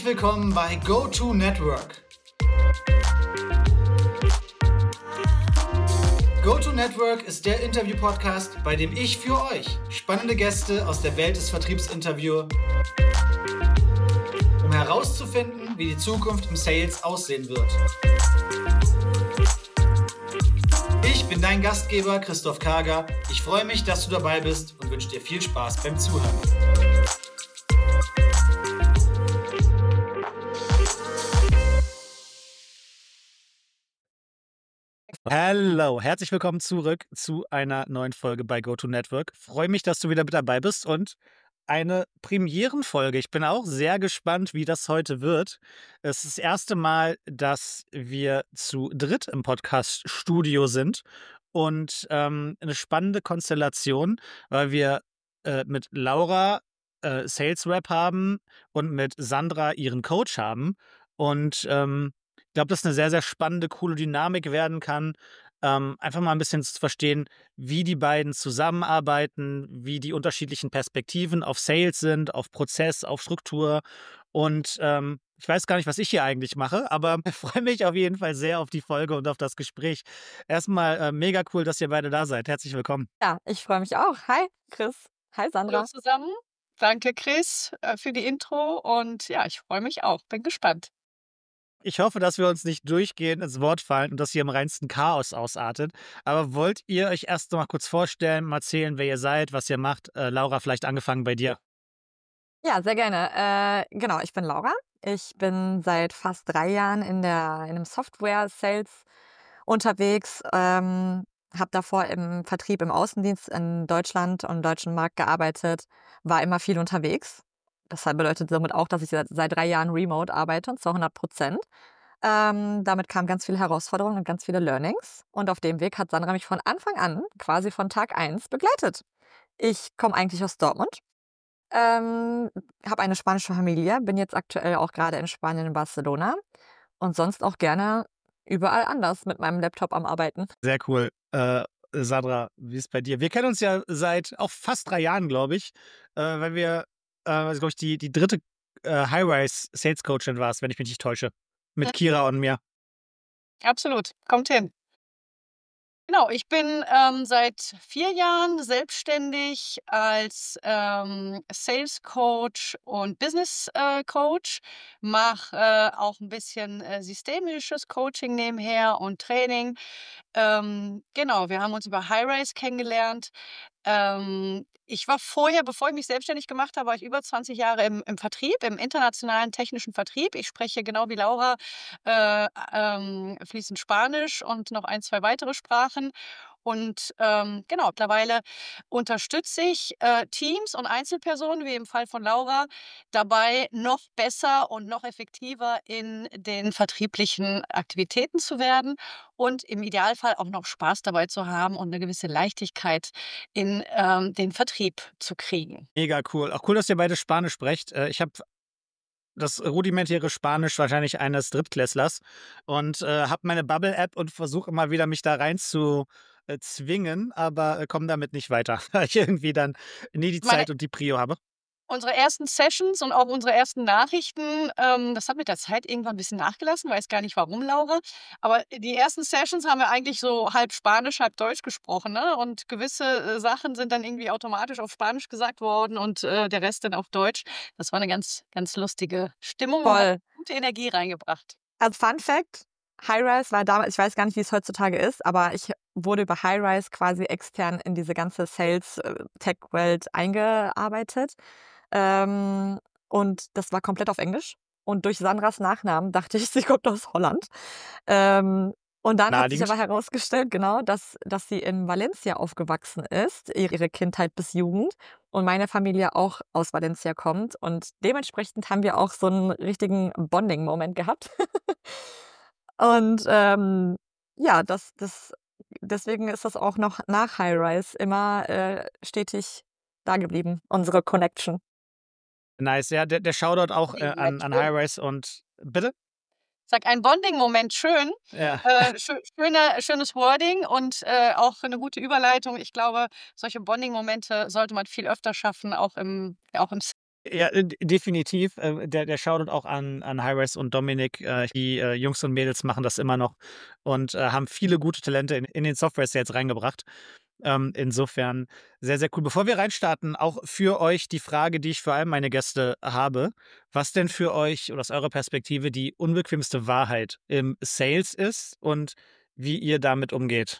Herzlich willkommen bei Go-To Network. Go-To Network ist der Interview-Podcast, bei dem ich für euch spannende Gäste aus der Welt des Vertriebs interviewe, um herauszufinden, wie die Zukunft im Sales aussehen wird. Ich bin dein Gastgeber Christoph Karger. Ich freue mich, dass du dabei bist und wünsche dir viel Spaß beim Zuhören. Hallo, herzlich willkommen zurück zu einer neuen Folge bei Go-To Network. Freue mich, dass du wieder mit dabei bist und eine Premierenfolge. Ich bin auch sehr gespannt, wie das heute wird. Es ist das erste Mal, dass wir zu dritt im Podcast-Studio sind und eine spannende Konstellation, weil wir mit Laura Sales Rep haben und mit Sandra ihren Coach haben. Und ich glaube, dass eine sehr, sehr spannende, coole Dynamik werden kann. Einfach mal ein bisschen zu verstehen, wie die beiden zusammenarbeiten, wie die unterschiedlichen Perspektiven auf Sales sind, auf Prozess, auf Struktur. Und ich weiß gar nicht, was ich hier eigentlich mache, aber ich freue mich auf jeden Fall sehr auf die Folge und auf das Gespräch. Erstmal mega cool, dass ihr beide da seid. Herzlich willkommen. Ja, ich freue mich auch. Hi, Chris. Hi, Hallo Sandra. zusammen. Danke, Chris, für die Intro. Und ja, ich freue mich auch. Bin gespannt. Ich hoffe, dass wir uns nicht durchgehend ins Wort fallen und dass hier im reinsten Chaos ausartet. Aber wollt ihr euch erst noch mal kurz vorstellen, mal erzählen, wer ihr seid, was ihr macht? Laura, vielleicht angefangen bei dir. Ja, sehr gerne. Genau, ich bin Laura. Ich bin seit fast 3 Jahren in einem Software-Sales unterwegs. Habe davor im Vertrieb im Außendienst in Deutschland und im deutschen Markt gearbeitet, war immer viel unterwegs. Das bedeutet somit auch, dass ich seit 3 Jahren remote arbeite, und zwar 100%. Damit kamen ganz viele Herausforderungen und ganz viele Learnings. Und auf dem Weg hat Sandra mich von Anfang an, quasi von Tag 1, begleitet. Ich komme eigentlich aus Dortmund, habe eine spanische Familie, bin jetzt aktuell auch gerade in Spanien, in Barcelona und sonst auch gerne überall anders mit meinem Laptop am Arbeiten. Sehr cool. Sandra, wie ist es bei dir? Wir kennen uns ja seit auch fast 3 Jahren, glaube ich, weil wir, glaube ich, die dritte High-Rise Sales Coachin warst, wenn ich mich nicht täusche. Mit Kira und mir. Absolut. Kommt hin. Genau, ich bin seit 4 Jahren selbstständig als Sales Coach und Business Coach, mache auch ein bisschen systemisches Coaching nebenher und Training. Genau, wir haben uns über High-Rise kennengelernt. Ich war vorher, bevor ich mich selbstständig gemacht habe, war ich über 20 Jahre im Vertrieb, im internationalen technischen Vertrieb. Ich spreche genau wie Laura fließend Spanisch und noch 1, 2 weitere Sprachen. Und genau, mittlerweile unterstütze ich Teams und Einzelpersonen, wie im Fall von Laura, dabei noch besser und noch effektiver in den vertrieblichen Aktivitäten zu werden und im Idealfall auch noch Spaß dabei zu haben und eine gewisse Leichtigkeit in den Vertrieb zu kriegen. Mega cool. Auch cool, dass ihr beide Spanisch sprecht. Ich habe das rudimentäre Spanisch wahrscheinlich eines Drittklässlers und habe meine Bubble-App und versuche immer wieder, mich da rein zu zwingen, aber komme damit nicht weiter, weil ich irgendwie dann nie die Meine Zeit und die Prio habe. Unsere ersten Sessions und auch unsere ersten Nachrichten, das hat mit der Zeit irgendwann ein bisschen nachgelassen, weiß gar nicht warum, Laura. Aber die ersten Sessions haben wir eigentlich so halb Spanisch, halb Deutsch gesprochen, ne? Und gewisse Sachen sind dann irgendwie automatisch auf Spanisch gesagt worden und der Rest dann auf Deutsch. Das war eine ganz, ganz lustige Stimmung und hat Voll. gute Energie reingebracht. Als Fun Fact, High-Rise war damals, ich weiß gar nicht, wie es heutzutage ist, aber ich wurde über High-Rise quasi extern in diese ganze Sales-Tech-Welt eingearbeitet. Und das war komplett auf Englisch. Und durch Sandras Nachnamen dachte ich, sie kommt aus Holland. Und dann hat sich Naheliegend. aber herausgestellt, genau, dass sie in Valencia aufgewachsen ist, ihre Kindheit bis Jugend. Und meine Familie auch aus Valencia kommt. Und dementsprechend haben wir auch so einen richtigen Bonding-Moment gehabt. Und ja, deswegen ist das auch noch nach High-Rise immer stetig da geblieben, unsere Connection. Nice, ja, der Shoutout auch an Schön. High-Rise und bitte? Sag, ein Bonding-Moment, schön. Ja. Schönes Wording und auch eine gute Überleitung. Ich glaube, solche Bonding-Momente sollte man viel öfter schaffen, auch im Ja, definitiv. Der Shoutout auch an Hi-Res und Dominik. Die Jungs und Mädels machen das immer noch und haben viele gute Talente in den Software-Sales reingebracht. Insofern sehr, sehr cool. Bevor wir reinstarten, auch für euch die Frage, die ich für all meine Gäste habe, was denn für euch oder aus eurer Perspektive die unbequemste Wahrheit im Sales ist und wie ihr damit umgeht.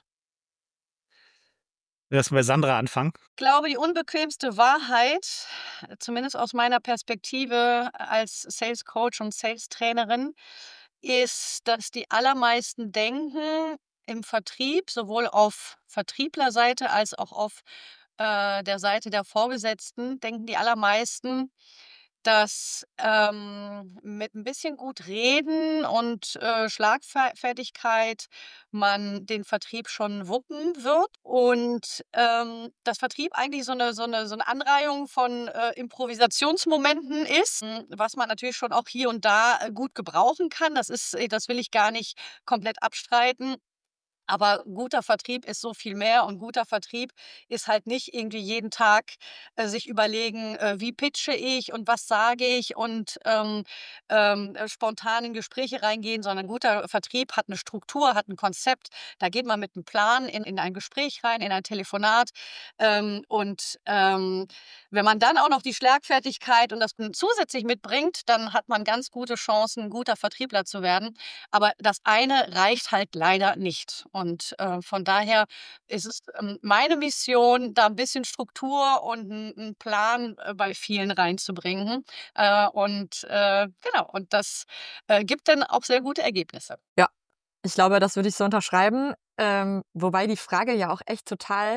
Lass mal bei Sandra anfangen. Ich glaube, die unbequemste Wahrheit, zumindest aus meiner Perspektive als Sales Coach und Sales Trainerin, ist, dass die allermeisten denken im Vertrieb, sowohl auf Vertrieblerseite als auch auf der Seite der Vorgesetzten, denken die allermeisten, dass mit ein bisschen gut reden und Schlagfertigkeit man den Vertrieb schon wuppen wird und dass Vertrieb eigentlich so eine Anreihung von Improvisationsmomenten ist, was man natürlich schon auch hier und da gut gebrauchen kann. Das will ich gar nicht komplett abstreiten. Aber guter Vertrieb ist so viel mehr und guter Vertrieb ist halt nicht irgendwie jeden Tag sich überlegen, wie pitche ich und was sage ich und spontan in Gespräche reingehen, sondern guter Vertrieb hat eine Struktur, hat ein Konzept. Da geht man mit einem Plan in ein Gespräch rein, in ein Telefonat. Und wenn man dann auch noch die Schlagfertigkeit und das zusätzlich mitbringt, dann hat man ganz gute Chancen, ein guter Vertriebler zu werden. Aber das eine reicht halt leider nicht. Und von daher ist es meine Mission, da ein bisschen Struktur und einen Plan bei vielen reinzubringen. Genau, und das gibt dann auch sehr gute Ergebnisse. Ja, ich glaube, das würde ich so unterschreiben. Wobei die Frage ja auch echt total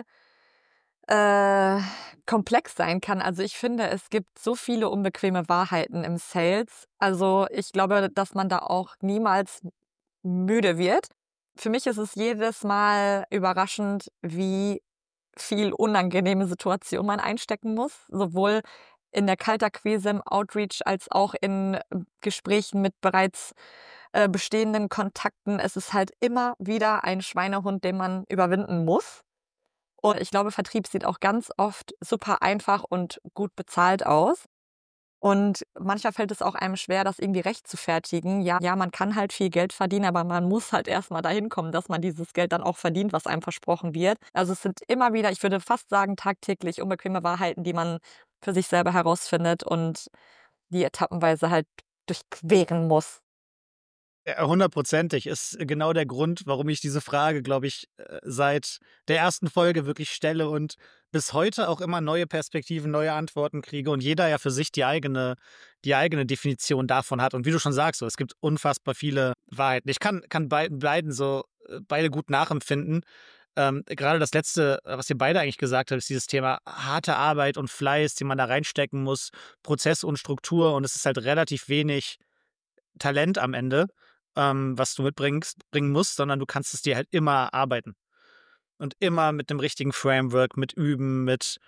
komplex sein kann. Also ich finde, es gibt so viele unbequeme Wahrheiten im Sales. Also ich glaube, dass man da auch niemals müde wird. Für mich ist es jedes Mal überraschend, wie viel unangenehme Situation man einstecken muss, sowohl in der Kaltakquise, im Outreach als auch in Gesprächen mit bereits bestehenden Kontakten. Es ist halt immer wieder ein Schweinehund, den man überwinden muss. Und ich glaube, Vertrieb sieht auch ganz oft super einfach und gut bezahlt aus. Und manchmal fällt es auch einem schwer, das irgendwie rechtfertigen. Ja, man kann halt viel Geld verdienen, aber man muss halt erst mal dahin kommen, dass man dieses Geld dann auch verdient, was einem versprochen wird. Also es sind immer wieder, ich würde fast sagen, tagtäglich unbequeme Wahrheiten, die man für sich selber herausfindet und die etappenweise halt durchqueren muss. Ja, 100%ig ist genau der Grund, warum ich diese Frage, glaube ich, seit der ersten Folge wirklich stelle und bis heute auch immer neue Perspektiven, neue Antworten kriege und jeder ja für sich die eigene Definition davon hat. Und wie du schon sagst, so, es gibt unfassbar viele Wahrheiten. Ich kann beiden so beide gut nachempfinden. Gerade das Letzte, was ihr beide eigentlich gesagt habt, ist dieses Thema harte Arbeit und Fleiß, den man da reinstecken muss, Prozess und Struktur und es ist halt relativ wenig Talent am Ende, was du bringen musst, sondern du kannst es dir halt immer arbeiten. Und immer mit dem richtigen Framework, mit Üben, mit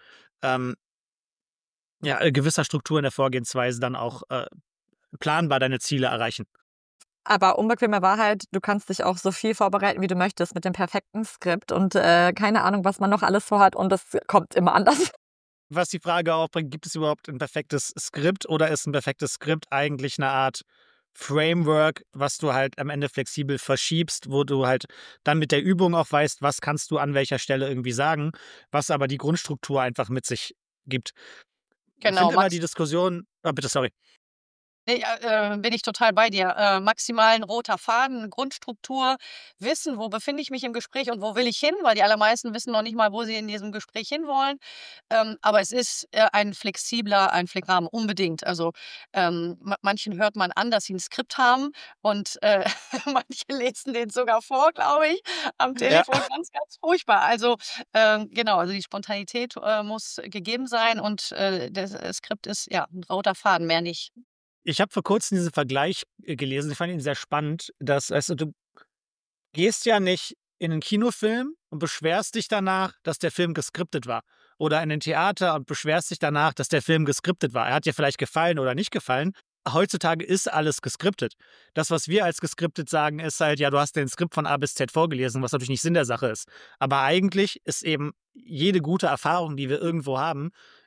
gewisser Struktur in der Vorgehensweise dann auch planbar deine Ziele erreichen. Aber unbequeme Wahrheit, du kannst dich auch so viel vorbereiten, wie du möchtest, mit dem perfekten Skript und keine Ahnung, was man noch alles vorhat und das kommt immer anders. Was die Frage aufbringt, gibt es überhaupt ein perfektes Skript oder ist ein perfektes Skript eigentlich eine Art Framework, was du halt am Ende flexibel verschiebst, wo du halt dann mit der Übung auch weißt, was kannst du an welcher Stelle irgendwie sagen, was aber die Grundstruktur einfach mit sich gibt. Ich Genau, finde immer die Diskussion, bitte, sorry. Nee, bin ich total bei dir. Maximal 'n roter Faden, Grundstruktur, wissen, wo befinde ich mich im Gespräch und wo will ich hin, weil die allermeisten wissen noch nicht mal, wo sie in diesem Gespräch hinwollen. Aber es ist ein flexibler Rahmen, unbedingt. Also, manchen hört man an, dass sie ein Skript haben und manche lesen den sogar vor, glaube ich, am Ja. Telefon. Ganz, ganz furchtbar. Also, genau, also die Spontanität muss gegeben sein und das Skript ist, ja, 'n roter Faden, mehr nicht. Ich habe vor Kurzem diesen Vergleich gelesen, ich fand ihn sehr spannend, dass, weißt du gehst ja nicht in 'nen Kinofilm und beschwerst dich danach, dass der Film geskriptet war. Oder in 'nen Theater und beschwerst dich danach, dass der Film geskriptet war. Er hat dir vielleicht gefallen oder nicht gefallen. Heutzutage ist alles geskriptet. Das, was wir als geskriptet sagen, ist halt, ja, du hast den Skript von A bis Z vorgelesen, was natürlich nicht Sinn der Sache ist. Aber eigentlich ist eben jede gute Erfahrung, die wir irgendwo haben,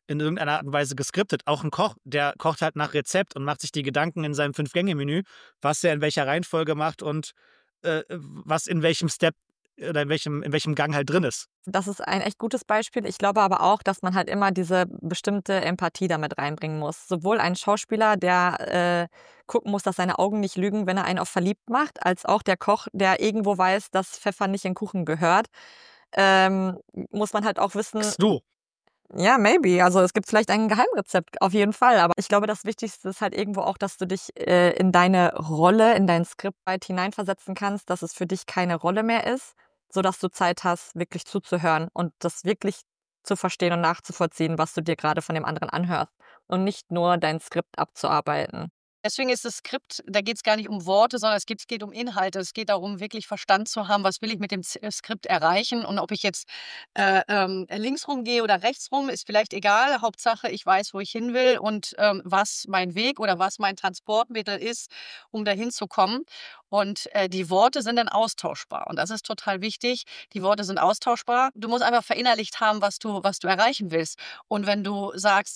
in irgendeiner Art und Weise geskriptet. Auch ein Koch, der kocht halt nach Rezept und macht sich die Gedanken in seinem 5-Gänge-Menü, was er in welcher Reihenfolge macht und was in welchem Step oder in welchem Gang halt drin ist. Das ist ein echt gutes Beispiel. Ich glaube aber auch, dass man halt immer diese bestimmte Empathie damit reinbringen muss. Sowohl ein Schauspieler, der gucken muss, dass seine Augen nicht lügen, wenn er einen auf verliebt macht, als auch der Koch, der irgendwo weiß, dass Pfeffer nicht in Kuchen gehört. Muss man halt auch wissen, Du. ja, maybe. Also es gibt vielleicht ein Geheimrezept, auf jeden Fall. Aber ich glaube, das Wichtigste ist halt irgendwo auch, dass du dich in deine Rolle, in dein Skript weit hineinversetzen kannst, dass es für dich keine Rolle mehr ist, sodass du Zeit hast, wirklich zuzuhören und das wirklich zu verstehen und nachzuvollziehen, was du dir gerade von dem anderen anhörst und nicht nur dein Skript abzuarbeiten. Deswegen ist das Skript, da geht es gar nicht um Worte, sondern es geht um Inhalte. Es geht darum, wirklich Verstand zu haben, was will ich mit dem Skript erreichen. Und ob ich jetzt links rumgehe oder rechts rum, ist vielleicht egal. Hauptsache, ich weiß, wo ich hin will und was mein Weg oder was mein Transportmittel ist, um dahin zu kommen. Und die Worte sind dann austauschbar. Und das ist total wichtig. Die Worte sind austauschbar. Du musst einfach verinnerlicht haben, was du erreichen willst. Und wenn du sagst,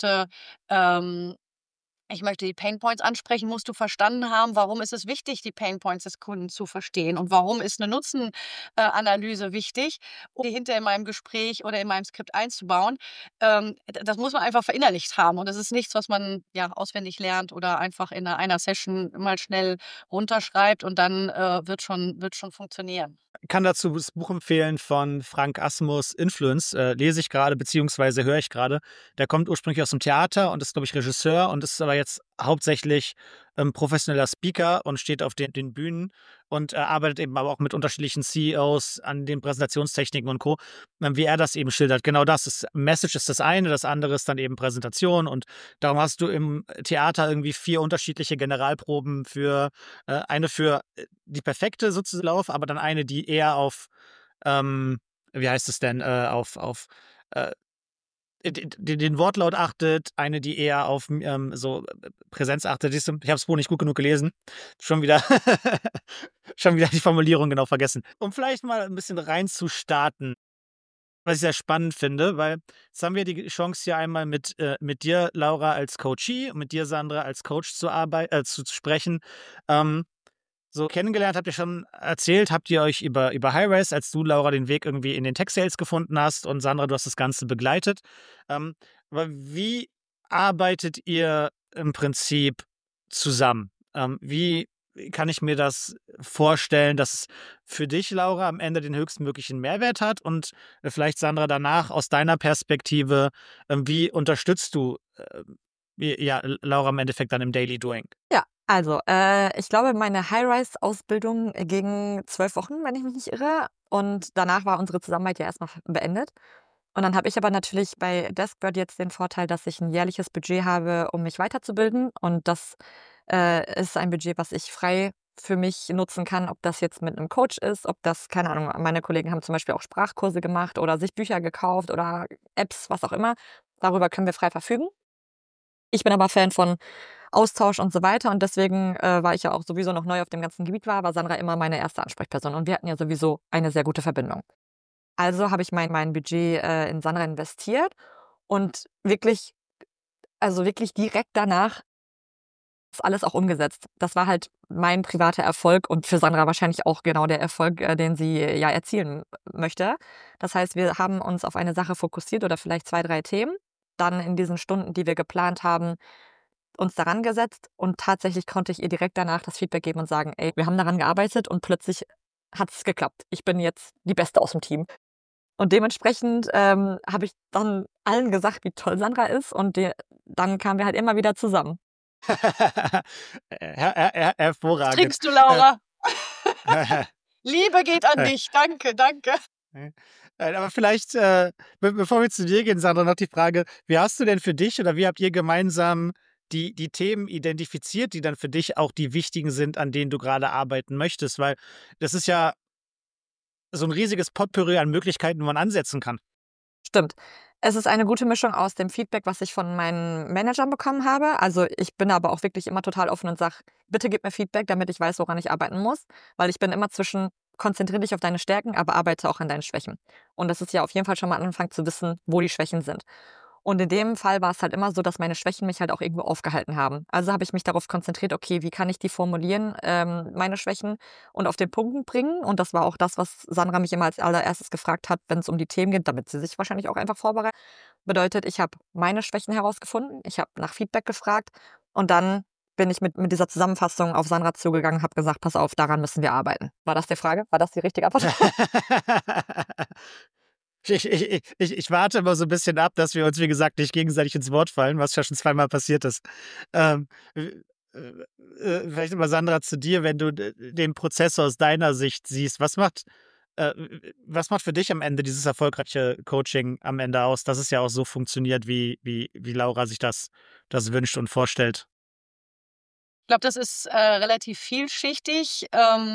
ich möchte die Painpoints ansprechen, musst du verstanden haben, warum ist es wichtig, die Painpoints des Kunden zu verstehen und warum ist eine Nutzenanalyse wichtig, um die hinter in meinem Gespräch oder in meinem Skript einzubauen. Das muss man einfach verinnerlicht haben und das ist nichts, was man ja auswendig lernt oder einfach in einer Session mal schnell runterschreibt und dann wird schon funktionieren. Ich kann dazu das Buch empfehlen von Frank Asmus, Influence, lese ich gerade, beziehungsweise höre ich gerade. Der kommt ursprünglich aus dem Theater und ist, glaube ich, Regisseur und ist aber jetzt hauptsächlich professioneller Speaker und steht auf den Bühnen und arbeitet eben aber auch mit unterschiedlichen CEOs an den Präsentationstechniken und Co., wie er das eben schildert. Genau das ist, Message ist das eine, das andere ist dann eben Präsentation und darum hast du im Theater irgendwie 4 unterschiedliche Generalproben für eine für die perfekte sozusagen Lauf, aber dann eine, die eher auf, wie heißt es denn, auf äh, den Wortlaut achtet, eine, die eher auf so Präsenz achtet. Siehst du, ich habe das Buch nicht gut genug gelesen. Schon wieder, schon wieder die Formulierung genau vergessen. Um vielleicht mal ein bisschen reinzustarten, was ich sehr spannend finde, weil jetzt haben wir die Chance hier einmal mit dir, Laura, als Coachee und mit dir, Sandra, als Coach zu sprechen. So kennengelernt habt ihr schon erzählt, habt ihr euch über Hi-Rise, als du, Laura, den Weg irgendwie in den Tech-Sales gefunden hast und Sandra, du hast das Ganze begleitet. Aber wie arbeitet ihr im Prinzip zusammen? Wie kann ich mir das vorstellen, dass es für dich, Laura, am Ende den höchstmöglichen Mehrwert hat und vielleicht, Sandra, danach aus deiner Perspektive, wie unterstützt du Laura im Endeffekt dann im Daily Doing? Ja, also ich glaube, meine High-Rise-Ausbildung ging 12 Wochen, wenn ich mich nicht irre. Und danach war unsere Zusammenarbeit ja erstmal beendet. Und dann habe ich aber natürlich bei Deskbird jetzt den Vorteil, dass ich ein jährliches Budget habe, um mich weiterzubilden. Und das ist ein Budget, was ich frei für mich nutzen kann, ob das jetzt mit einem Coach ist, ob das, keine Ahnung, meine Kollegen haben zum Beispiel auch Sprachkurse gemacht oder sich Bücher gekauft oder Apps, was auch immer. Darüber können wir frei verfügen. Ich bin aber Fan von Austausch und so weiter und deswegen war ich ja auch sowieso noch neu auf dem ganzen Gebiet war Sandra immer meine erste Ansprechperson und wir hatten ja sowieso eine sehr gute Verbindung. Also habe ich mein Budget in Sandra investiert und wirklich, also wirklich direkt danach ist alles auch umgesetzt. Das war halt mein privater Erfolg und für Sandra wahrscheinlich auch genau der Erfolg, den sie ja erzielen möchte. Das heißt, wir haben uns auf eine Sache fokussiert oder vielleicht 2, 3 Themen. Dann in diesen Stunden, die wir geplant haben, uns daran gesetzt und tatsächlich konnte ich ihr direkt danach das Feedback geben und sagen, ey, wir haben daran gearbeitet und plötzlich hat es geklappt. Ich bin jetzt die Beste aus dem Team. Und dementsprechend habe ich dann allen gesagt, wie toll Sandra ist und dann kamen wir halt immer wieder zusammen. Hervorragend. Trinkst du, Laura? Liebe geht an dich. Danke, danke. Aber vielleicht, bevor wir zu dir gehen, Sandra, noch die Frage, wie hast du denn für dich oder wie habt ihr gemeinsam die Themen identifiziert, die dann für dich auch die wichtigen sind, an denen du gerade arbeiten möchtest? Weil das ist ja so ein riesiges Potpourri an Möglichkeiten, wo man ansetzen kann. Stimmt. Es ist eine gute Mischung aus dem Feedback, was ich von meinen Managern bekommen habe. Also ich bin aber auch wirklich immer total offen und sage, bitte gib mir Feedback, damit ich weiß, woran ich arbeiten muss. Weil ich bin immer zwischen, konzentriere dich auf deine Stärken, aber arbeite auch an deinen Schwächen. Und das ist ja auf jeden Fall schon mal ein Anfang zu wissen, wo die Schwächen sind. Und in dem Fall war es halt immer so, dass meine Schwächen mich halt auch irgendwo aufgehalten haben. Also habe ich mich darauf konzentriert, okay, wie kann ich die formulieren, meine Schwächen, und auf den Punkt bringen. Und das war auch das, was Sandra mich immer als allererstes gefragt hat, wenn es um die Themen geht, damit sie sich wahrscheinlich auch einfach vorbereitet. Bedeutet, ich habe meine Schwächen herausgefunden, ich habe nach Feedback gefragt und dann bin ich mit dieser Zusammenfassung auf Sandra zugegangen, habe gesagt, pass auf, daran müssen wir arbeiten. War das die Frage? War das die richtige Antwort? Ich warte immer so ein bisschen ab, dass wir uns, wie gesagt, nicht gegenseitig ins Wort fallen, was ja schon zweimal passiert ist. Ähm, Vielleicht mal, Sandra, zu dir, wenn du den Prozess aus deiner Sicht siehst, äh, was macht für dich am Ende dieses erfolgreiche Coaching am Ende aus, dass es ja auch so funktioniert, wie Laura sich das wünscht und vorstellt? Ich glaube, das ist relativ vielschichtig.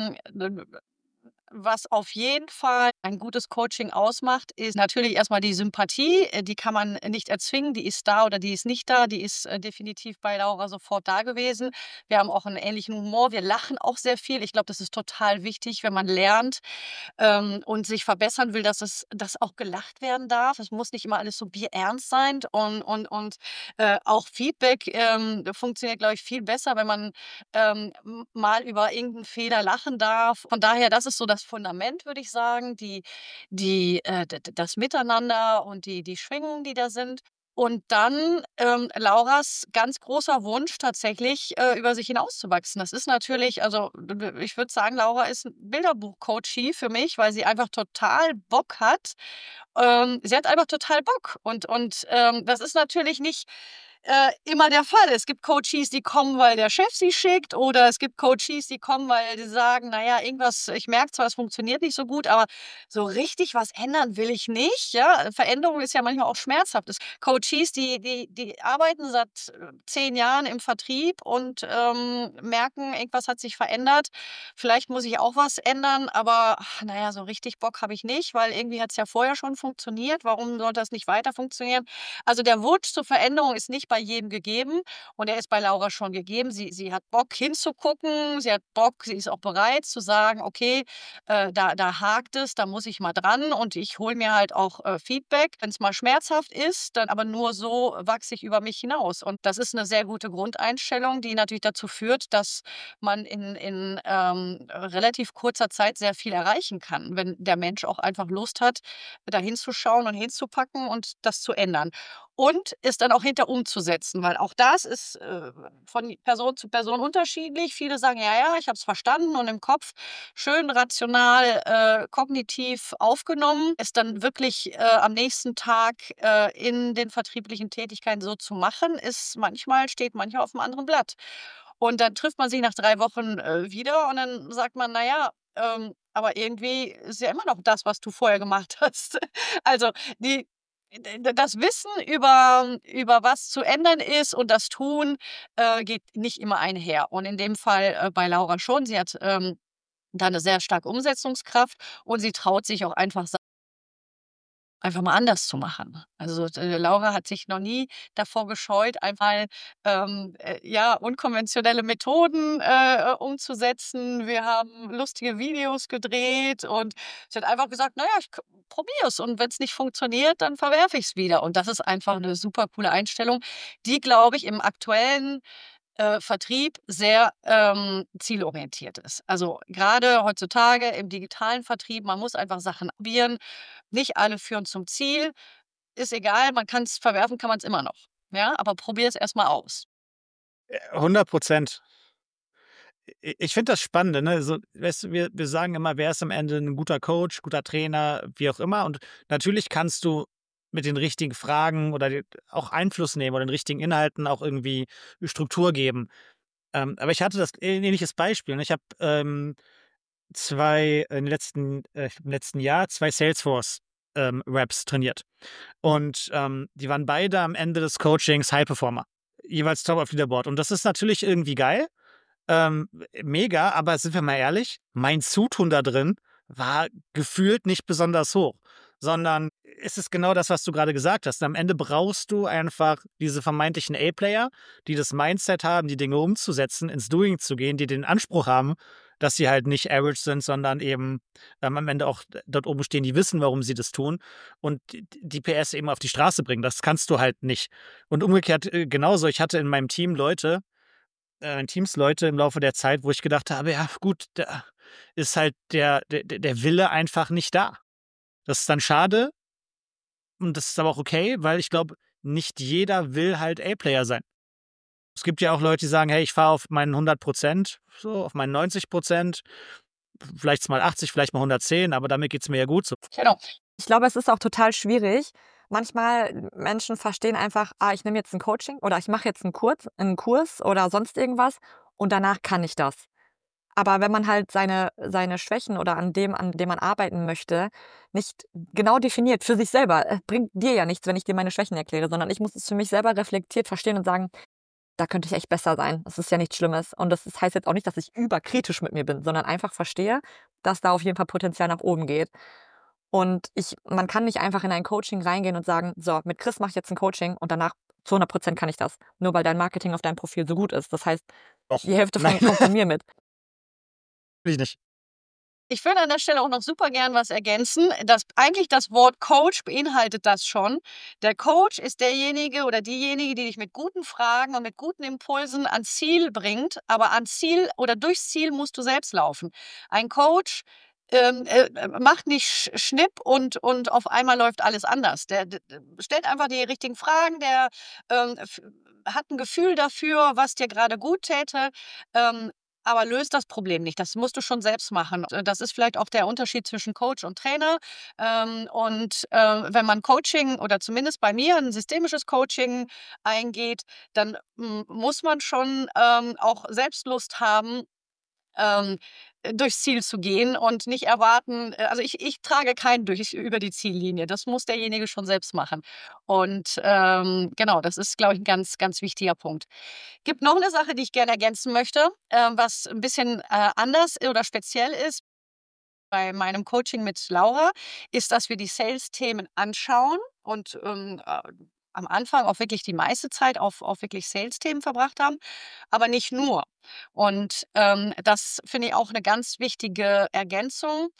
Was auf jeden Fall ein gutes Coaching ausmacht, ist natürlich erstmal die Sympathie. Die kann man nicht erzwingen, die ist da oder die ist nicht da. Die ist definitiv bei Laura sofort da gewesen. Wir haben auch einen ähnlichen Humor. Wir lachen auch sehr viel. Ich glaube, das ist total wichtig, wenn man lernt und sich verbessern will, dass auch gelacht werden darf. Es muss nicht immer alles so bierernst sein. Und auch Feedback funktioniert, glaube ich, viel besser, wenn man mal über irgendeinen Fehler lachen darf. Von daher, das ist so das Fundament, würde ich sagen, das Miteinander und die Schwingungen, die da sind. Und dann Lauras ganz großer Wunsch tatsächlich, über sich hinauszuwachsen. Das ist natürlich, also ich würde sagen, Laura ist ein Bilderbuch-Coachie für mich, weil sie einfach total Bock hat. Sie hat einfach total Bock. Und das ist natürlich nicht immer der Fall. Es gibt Coaches, die kommen, weil der Chef sie schickt, oder es gibt Coaches, die kommen, weil die sagen, naja, irgendwas, ich merke zwar, es funktioniert nicht so gut, aber so richtig was ändern will ich nicht. Ja? Veränderung ist ja manchmal auch schmerzhaft. Coaches, die arbeiten seit 10 Jahren im Vertrieb und merken, irgendwas hat sich verändert. Vielleicht muss ich auch was ändern, aber naja, so richtig Bock habe ich nicht, weil irgendwie hat es ja vorher schon funktioniert. Warum sollte das nicht weiter funktionieren? Also der Wunsch zur Veränderung ist nicht bei jedem gegeben, und er ist bei Laura schon gegeben. Sie hat Bock hinzugucken, sie hat Bock, sie ist auch bereit zu sagen, okay, da hakt es, da muss ich mal dran, und ich hole mir halt auch Feedback. Wenn es mal schmerzhaft ist, dann aber nur so wachse ich über mich hinaus. Und das ist eine sehr gute Grundeinstellung, die natürlich dazu führt, dass man in relativ kurzer Zeit sehr viel erreichen kann, wenn der Mensch auch einfach Lust hat, da hinzuschauen und hinzupacken und das zu ändern. Und es dann auch hinter umzusetzen, weil auch das ist von Person zu Person unterschiedlich. Viele sagen, ja, ja, ich habe es verstanden und im Kopf schön rational, kognitiv aufgenommen. Es dann wirklich am nächsten Tag in den vertrieblichen Tätigkeiten so zu machen, steht manchmal auf einem anderen Blatt. Und dann trifft man sich nach 3 Wochen wieder, und dann sagt man, naja, aber irgendwie ist ja immer noch das, was du vorher gemacht hast. Also das Wissen über was zu ändern ist und das Tun geht nicht immer einher. Und in dem Fall bei Laura schon. Sie hat da eine sehr starke Umsetzungskraft, und sie traut sich auch einfach mal anders zu machen. Also Laura hat sich noch nie davor gescheut, einfach ja, unkonventionelle Methoden umzusetzen. Wir haben lustige Videos gedreht, und sie hat einfach gesagt, naja, ich probiere es, und wenn es nicht funktioniert, dann verwerfe ich es wieder. Und das ist einfach eine super coole Einstellung, die, glaube ich, im aktuellen Vertrieb sehr zielorientiert ist. Also gerade heutzutage im digitalen Vertrieb, man muss einfach Sachen probieren. Nicht alle führen zum Ziel. Ist egal, man kann es verwerfen, kann man es immer noch. Ja, aber probier es erstmal aus. 100%. Ich finde das Spannende, ne? So, weißt du, wir sagen immer, wer ist am Ende ein guter Coach, guter Trainer, wie auch immer. Und natürlich kannst du mit den richtigen Fragen oder auch Einfluss nehmen oder den richtigen Inhalten auch irgendwie Struktur geben. Aber ich hatte das ähnliches Beispiel. Und ich habe im letzten Jahr 2 Salesforce Reps trainiert. Und die waren beide am Ende des Coachings High Performer. Jeweils Top auf Leaderboard. Und das ist natürlich irgendwie geil. Mega, aber sind wir mal ehrlich, mein Zutun da drin war gefühlt nicht besonders hoch, sondern es ist genau das, was du gerade gesagt hast. Am Ende brauchst du einfach diese vermeintlichen A-Player, die das Mindset haben, die Dinge umzusetzen, ins Doing zu gehen, die den Anspruch haben, dass sie halt nicht average sind, sondern eben am Ende auch dort oben stehen, die wissen, warum sie das tun und die PS eben auf die Straße bringen. Das kannst du halt nicht. Und umgekehrt genauso. Ich hatte in meinem Team Teams Leute im Laufe der Zeit, wo ich gedacht habe, ja gut, da ist halt der Wille einfach nicht da. Das ist dann schade und das ist aber auch okay, weil ich glaube, nicht jeder will halt A-Player sein. Es gibt ja auch Leute, die sagen, hey, ich fahre auf meinen 100%, so auf meinen 90%, vielleicht mal 80, vielleicht mal 110, aber damit geht es mir ja gut so. Genau. Ich glaube, es ist auch total schwierig. Manchmal Menschen verstehen einfach, ich nehme jetzt ein Coaching oder ich mache jetzt einen Kurs oder sonst irgendwas und danach kann ich das. Aber wenn man halt seine Schwächen oder an dem man arbeiten möchte, nicht genau definiert für sich selber, bringt dir ja nichts, wenn ich dir meine Schwächen erkläre, sondern ich muss es für mich selber reflektiert verstehen und sagen, da könnte ich echt besser sein. Das ist ja nichts Schlimmes. Und das heißt jetzt auch nicht, dass ich überkritisch mit mir bin, sondern einfach verstehe, dass da auf jeden Fall Potenzial nach oben geht. Und man kann nicht einfach in ein Coaching reingehen und sagen, so, mit Chris mache ich jetzt ein Coaching und danach zu 100% kann ich das. Nur weil dein Marketing auf deinem Profil so gut ist. Das heißt, Doch. die Hälfte Nein. kommt von mir mit. Will ich nicht. Ich würde an der Stelle auch noch super gern was ergänzen. Eigentlich das Wort Coach beinhaltet das schon. Der Coach ist derjenige oder diejenige, die dich mit guten Fragen und mit guten Impulsen ans Ziel bringt. Aber ans Ziel oder durchs Ziel musst du selbst laufen. Ein Coach macht nicht Schnipp und auf einmal läuft alles anders. Der stellt einfach die richtigen Fragen, der hat ein Gefühl dafür, was dir gerade gut täte. Aber löst das Problem nicht. Das musst du schon selbst machen. Das ist vielleicht auch der Unterschied zwischen Coach und Trainer. Wenn man Coaching oder zumindest bei mir ein systemisches Coaching eingeht, dann muss man schon auch Selbstlust haben, durchs Ziel zu gehen und nicht erwarten, also ich trage keinen über die Ziellinie. Das muss derjenige schon selbst machen. Und genau, das ist, glaube ich, ein ganz, ganz wichtiger Punkt. Gibt noch eine Sache, die ich gerne ergänzen möchte, was ein bisschen anders oder speziell ist bei meinem Coaching mit Laura, ist, dass wir die Sales-Themen anschauen und am Anfang auch wirklich die meiste Zeit auf wirklich Sales-Themen verbracht haben, aber nicht nur. Und das finde ich auch eine ganz wichtige Ergänzung,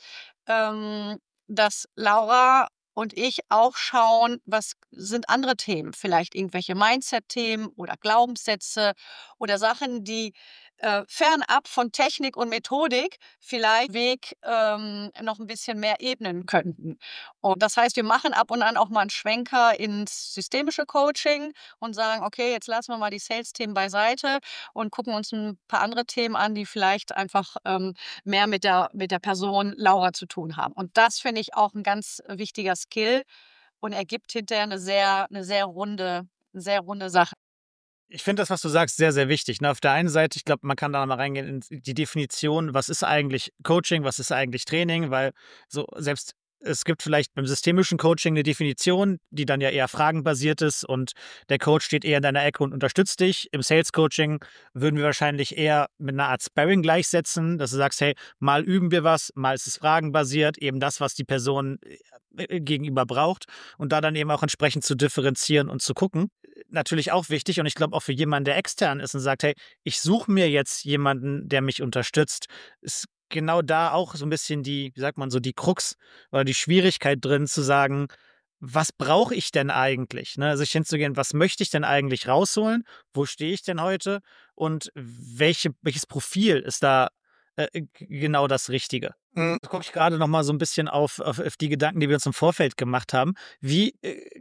dass Laura und ich auch schauen, was sind andere Themen, vielleicht irgendwelche Mindset-Themen oder Glaubenssätze oder Sachen, die fernab von Technik und Methodik vielleicht Weg noch ein bisschen mehr ebnen könnten. Und das heißt, wir machen ab und an auch mal einen Schwenker ins systemische Coaching und sagen, okay, jetzt lassen wir mal die Sales-Themen beiseite und gucken uns ein paar andere Themen an, die vielleicht einfach mehr mit der Person Laura zu tun haben. Und das finde ich auch ein ganz wichtiger Skill und ergibt hinterher eine sehr runde Sache. Ich finde das, was du sagst, sehr, sehr wichtig. Ne? Auf der einen Seite, ich glaube, man kann da mal reingehen in die Definition, was ist eigentlich Coaching, was ist eigentlich Training, weil so selbst es gibt vielleicht beim systemischen Coaching eine Definition, die dann ja eher fragenbasiert ist und der Coach steht eher in deiner Ecke und unterstützt dich. Im Sales Coaching würden wir wahrscheinlich eher mit einer Art Sparring gleichsetzen, dass du sagst, hey, mal üben wir was, mal ist es fragenbasiert, eben das, was die Person gegenüber braucht und da dann eben auch entsprechend zu differenzieren und zu gucken. Natürlich auch wichtig und ich glaube auch für jemanden, der extern ist und sagt, hey, ich suche mir jetzt jemanden, der mich unterstützt, ist genau da auch so ein bisschen die, wie sagt man so, die Krux oder die Schwierigkeit drin zu sagen, was brauche ich denn eigentlich? Ne? Sich hinzugehen, was möchte ich denn eigentlich rausholen? Wo stehe ich denn heute? Und welches Profil ist da genau das Richtige? Jetzt gucke ich gerade noch mal so ein bisschen auf die Gedanken, die wir uns im Vorfeld gemacht haben. Wie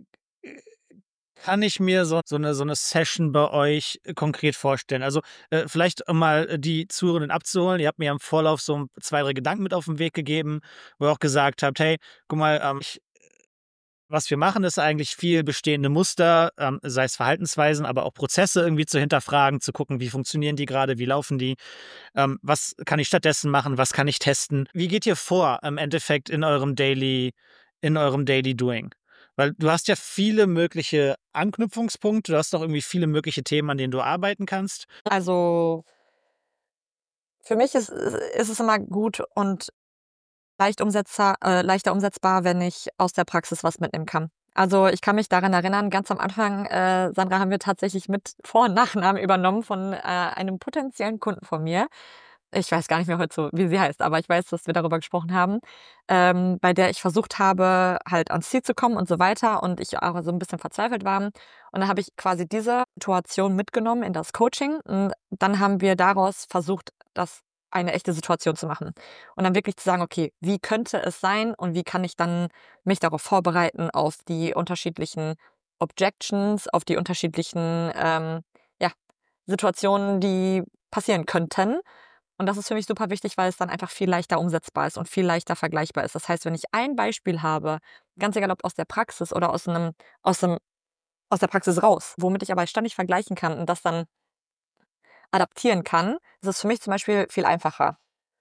kann ich mir so eine Session bei euch konkret vorstellen? Also, vielleicht um mal die Zuhörenden abzuholen. Ihr habt mir im Vorlauf so 2, 3 Gedanken mit auf den Weg gegeben, wo ihr auch gesagt habt: „Hey, guck mal, was wir machen, ist eigentlich viel bestehende Muster, sei es Verhaltensweisen, aber auch Prozesse irgendwie zu hinterfragen, zu gucken, wie funktionieren die gerade, wie laufen die? Was kann ich stattdessen machen? Was kann ich testen?“ Wie geht ihr vor im Endeffekt in eurem Daily Doing? Weil du hast ja viele mögliche Anknüpfungspunkte, du hast doch irgendwie viele mögliche Themen, an denen du arbeiten kannst. Also für mich ist es immer gut und leichter umsetzbar, wenn ich aus der Praxis was mitnehmen kann. Also ich kann mich daran erinnern, ganz am Anfang, Sandra, haben wir tatsächlich mit Vor- und Nachnamen übernommen von einem potenziellen Kunden von mir. ich weiß gar nicht mehr heute so, wie sie heißt, aber ich weiß, dass wir darüber gesprochen haben, bei der ich versucht habe, halt ans Ziel zu kommen und so weiter und ich auch so ein bisschen verzweifelt war. Und dann habe ich quasi diese Situation mitgenommen in das Coaching und dann haben wir daraus versucht, das eine echte Situation zu machen. Und dann wirklich zu sagen, okay, wie könnte es sein und wie kann ich dann mich darauf vorbereiten, auf die unterschiedlichen Objections, auf die unterschiedlichen ja, Situationen, die passieren könnten. Und das ist für mich super wichtig, weil es dann einfach viel leichter umsetzbar ist und viel leichter vergleichbar ist. Das heißt, wenn ich ein Beispiel habe, ganz egal ob aus der Praxis oder aus dem, aus der Praxis raus, womit ich aber ständig vergleichen kann und das dann adaptieren kann, ist es für mich zum Beispiel viel einfacher,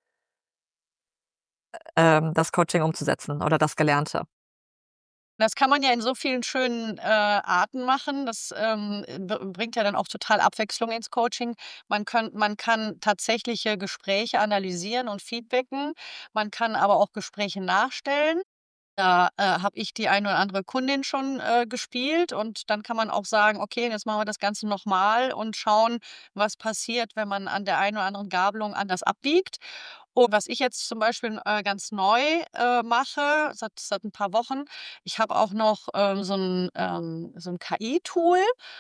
das Coaching umzusetzen oder das Gelernte. Das kann man ja in so vielen schönen, Arten machen. Das, bringt ja dann auch total Abwechslung ins Coaching. Man kann tatsächliche Gespräche analysieren und feedbacken. Man kann aber auch Gespräche nachstellen. Da, habe ich die eine oder andere Kundin schon, gespielt und dann kann man auch sagen: „Okay, jetzt machen wir das Ganze noch mal und schauen, was passiert, wenn man an der einen oder anderen Gabelung anders abbiegt.“ Und was ich jetzt zum Beispiel, ganz neu, mache, seit ein paar Wochen, ich habe auch noch, so ein KI-Tool,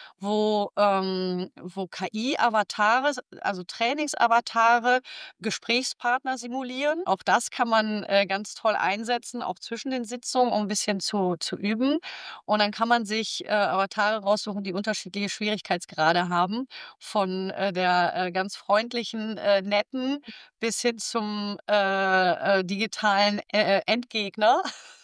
wo KI-Avatare, also Trainingsavatare, Gesprächspartner simulieren. Auch das kann man, ganz toll einsetzen, auch zwischen den Sitzungen, um ein bisschen zu üben. Und dann kann man sich, Avatare raussuchen, die unterschiedliche Schwierigkeitsgrade haben, von, der, ganz freundlichen, netten bis hin zum, digitalen, Endgegner.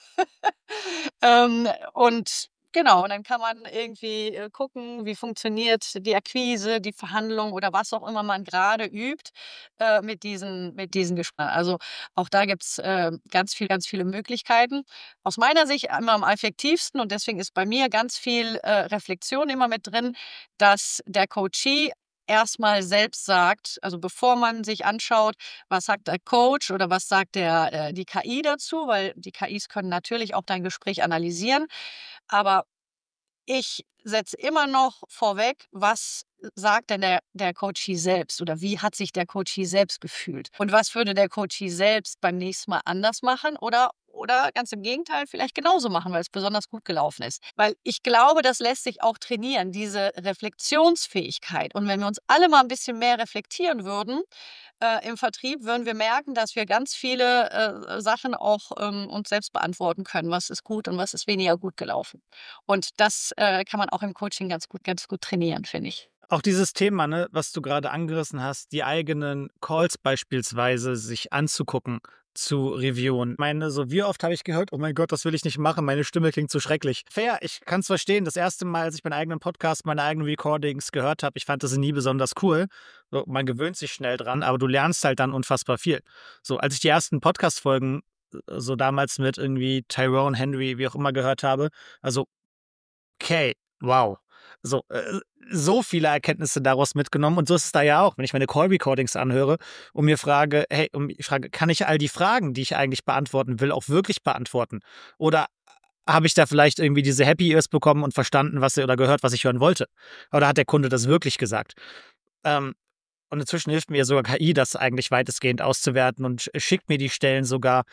Und genau, und dann kann man irgendwie, gucken, wie funktioniert die Akquise, die Verhandlung oder was auch immer man gerade übt, mit diesen Gesprächen. Also, auch da gibt's, ganz viele Möglichkeiten. Aus meiner Sicht immer am effektivsten und deswegen ist bei mir ganz viel, Reflexion immer mit drin, dass der Coachee erstmal selbst sagt, also bevor man sich anschaut, was sagt der Coach oder was sagt die KI dazu, weil die KIs können natürlich auch dein Gespräch analysieren. Aber ich setze immer noch vorweg, was sagt denn der Coachee selbst oder wie hat sich der Coachee selbst gefühlt? Und was würde der Coachee selbst beim nächsten Mal anders machen oder ganz im Gegenteil vielleicht genauso machen, weil es besonders gut gelaufen ist? Weil ich glaube, das lässt sich auch trainieren, diese Reflexionsfähigkeit. Und wenn wir uns alle mal ein bisschen mehr reflektieren würden, im Vertrieb würden wir merken, dass wir ganz viele, Sachen auch, uns selbst beantworten können. Was ist gut und was ist weniger gut gelaufen? Und das, kann man auch im Coaching ganz gut trainieren, finde ich. Auch dieses Thema, ne, was du gerade angerissen hast, die eigenen Calls beispielsweise sich anzugucken, zu reviewen. Ich meine, so wie oft habe ich gehört: „Oh mein Gott, das will ich nicht machen, meine Stimme klingt so schrecklich.“ Fair, ich kann es verstehen. Das erste Mal, als ich meinen eigenen Podcast, meine eigenen Recordings gehört habe, ich fand das nie besonders cool. So, man gewöhnt sich schnell dran, aber du lernst halt dann unfassbar viel. So, als ich die ersten Podcast-Folgen, so damals mit irgendwie Tyrone Henry, wie auch immer, gehört habe, also okay, wow. So, so viele Erkenntnisse daraus mitgenommen und so ist es da ja auch, wenn ich meine Call-Recordings anhöre und mir frage, hey, kann ich all die Fragen, die ich eigentlich beantworten will, auch wirklich beantworten? Oder habe ich da vielleicht irgendwie diese Happy Ears bekommen und verstanden, oder gehört, was ich hören wollte? Oder hat der Kunde das wirklich gesagt? Ähm, und inzwischen hilft mir sogar KI, das eigentlich weitestgehend auszuwerten und schickt mir die Stellen sogar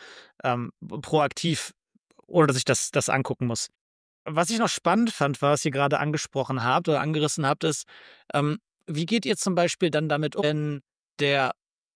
proaktiv, ohne dass ich das angucken muss. Was ich noch spannend fand, was ihr gerade angesprochen habt oder angerissen habt, ist, wie geht ihr zum Beispiel dann damit um, wenn der